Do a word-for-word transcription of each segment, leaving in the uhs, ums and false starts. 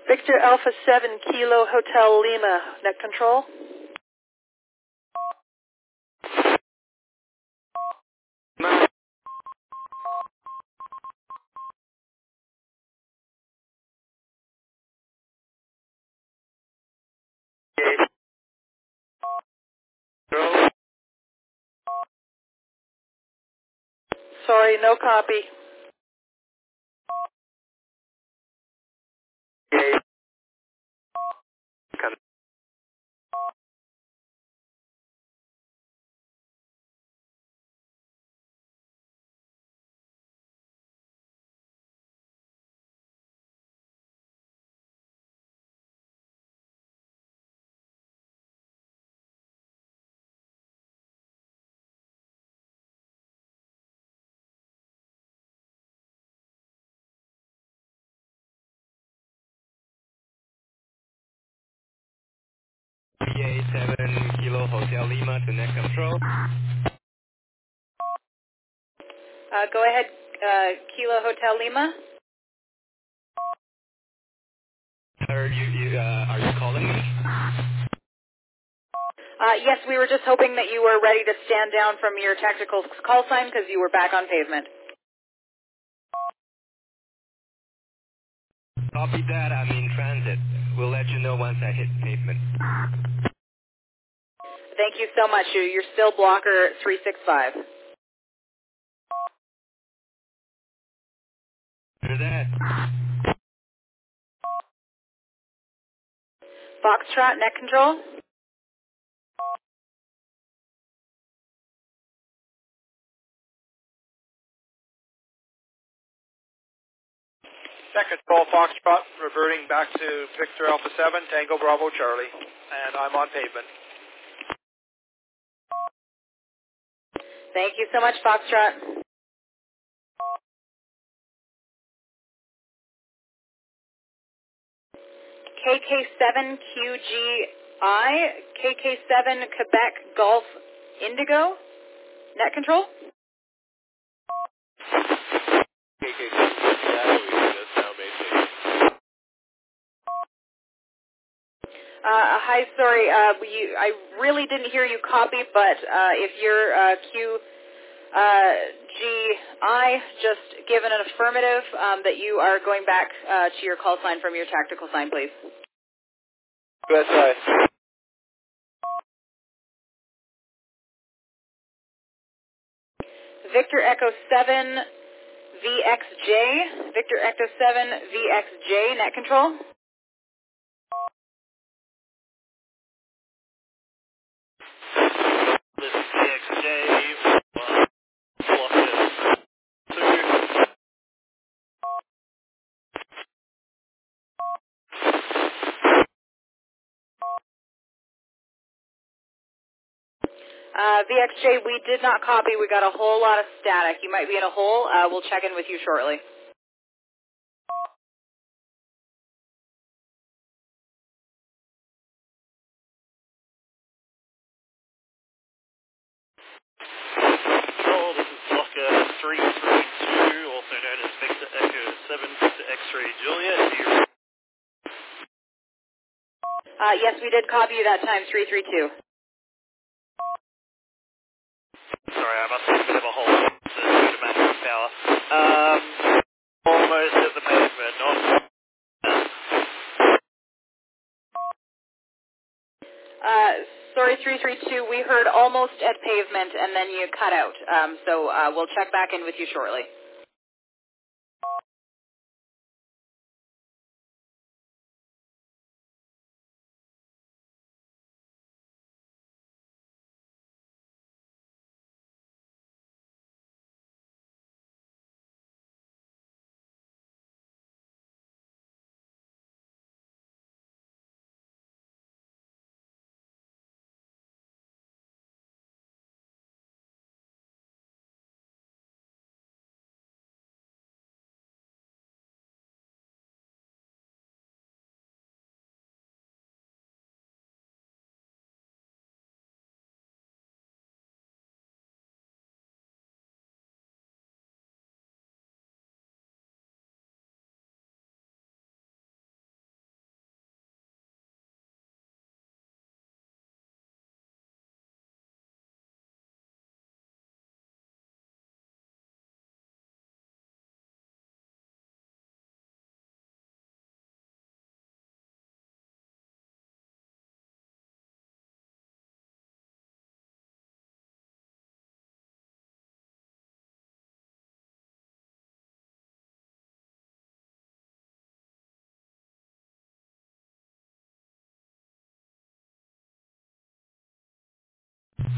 Victor Alpha seven Kilo Hotel Lima, net control. Sorry, no copy. V A seven Kilo Hotel Lima to net control. Uh, go ahead, uh, Kilo Hotel Lima. Are you, you uh, are you calling me? Uh, yes, we were just hoping that you were ready to stand down from your tactical call sign because you were back on pavement. Copy that. I'm in transit. We'll let you know once I hit pavement. Thank you so much. You- You're still blocker three six five. For that. Foxtrot, net control. Net control Foxtrot, reverting back to Victor Alpha seven, Tango Bravo Charlie, and I'm on pavement. Thank you so much, Foxtrot. K K seven Q G I, K K seven Quebec Golf Indigo, net control. K K seven, that's now maintained. Uh, hi, sorry, uh, you, I really didn't hear you copy, but uh, if you're uh, Q uh, G I, just give an affirmative um, that you are going back uh, to your call sign from your tactical sign, please. U S I. Victor Echo seven V X J, Victor Echo seven V X J, net control. This is V X J, uh, blocker two. Uh, V X J, we did not copy. We got a whole lot of static. You might be in a hole. Uh, we'll check in with you shortly. Control, this is blocker three three two, also known as Victor Echo seven, Victor X-ray Juliet. Do you... Uh, yes, we did copy you that time, three three two. Sorry, I must have a bit of a hole. It's due to maximum power. Um, almost at the pavement, not... Uh, sorry, three three two, we heard almost at pavement, and then you cut out. Um, so uh, we'll check back in with you shortly.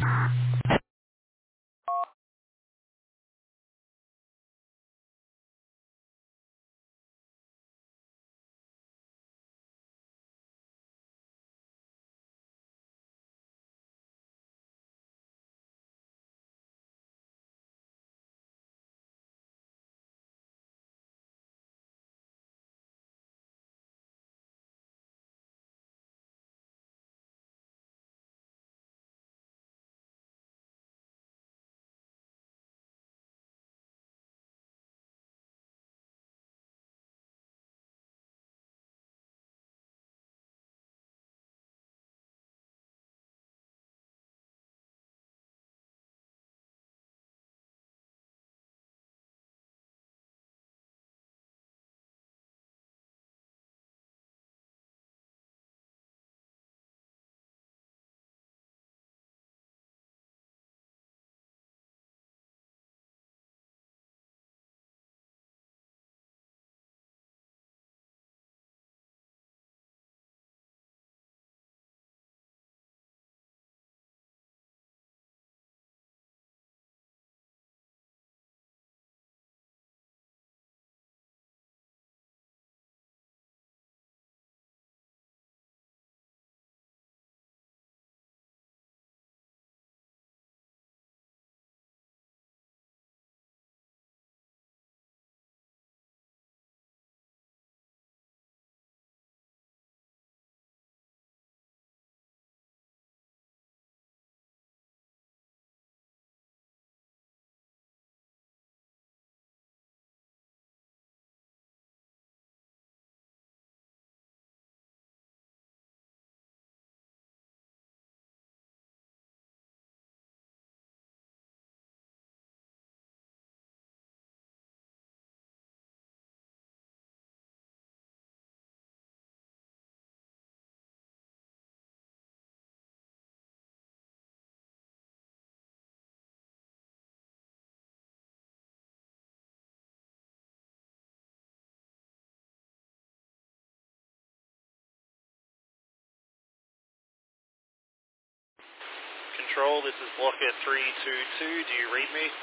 Control, this is Blocker three two two. Do you read me?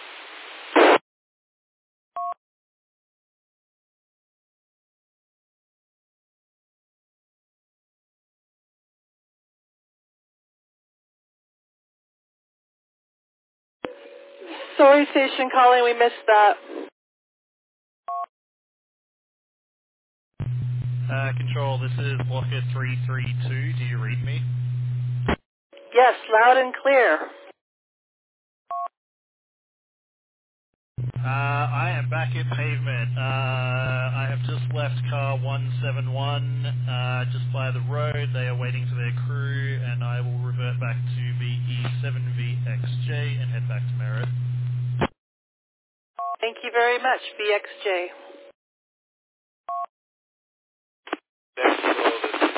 Sorry, station calling, we missed that. Uh, control, this is Blocker three three two. Do you read me? Yes, loud and clear. Uh, I am back at pavement. Uh, I have just left car one seven one uh, just by the road. They are waiting for their crew, and I will revert back to B E seven V X J and head back to Merritt. Thank you very much, V X J. Next roll, this is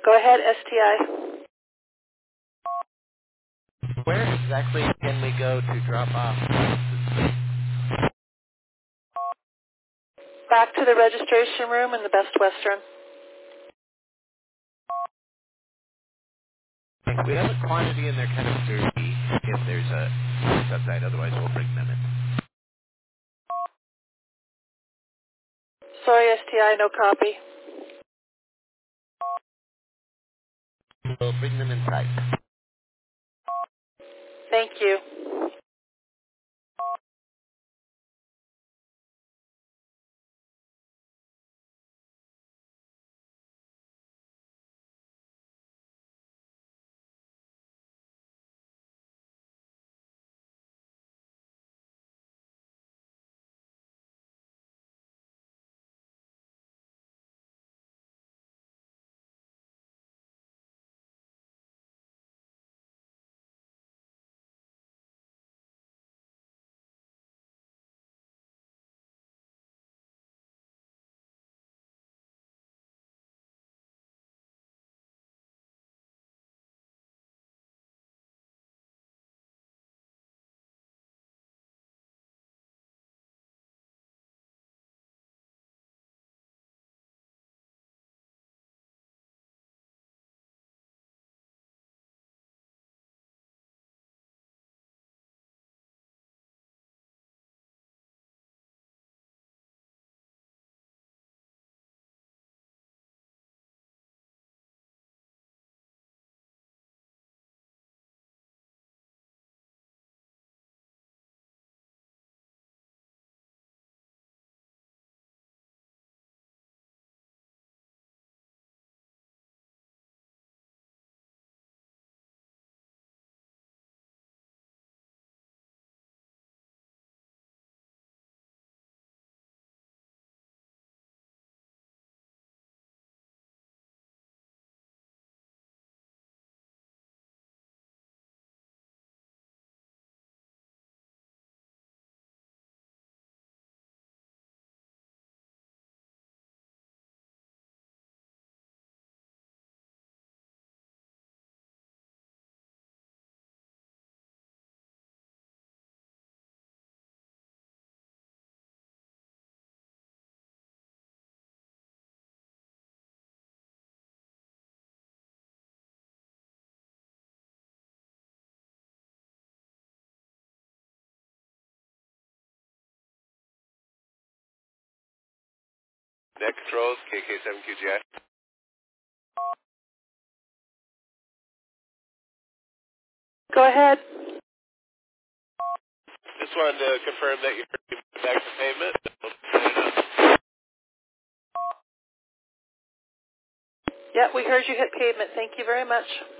Go ahead, S T I. Where exactly can we go to drop off? Back to the registration room in the Best Western. We have a quantity and they're kind of dirty if there's a subside, otherwise we'll bring them in. Sorry, S T I, no copy. We'll bring them inside. Thank you. Net controls, K K seven Q G I. Go ahead. Just wanted to confirm that you're back to payment. Yeah, we heard you hit pavement. Thank you very much.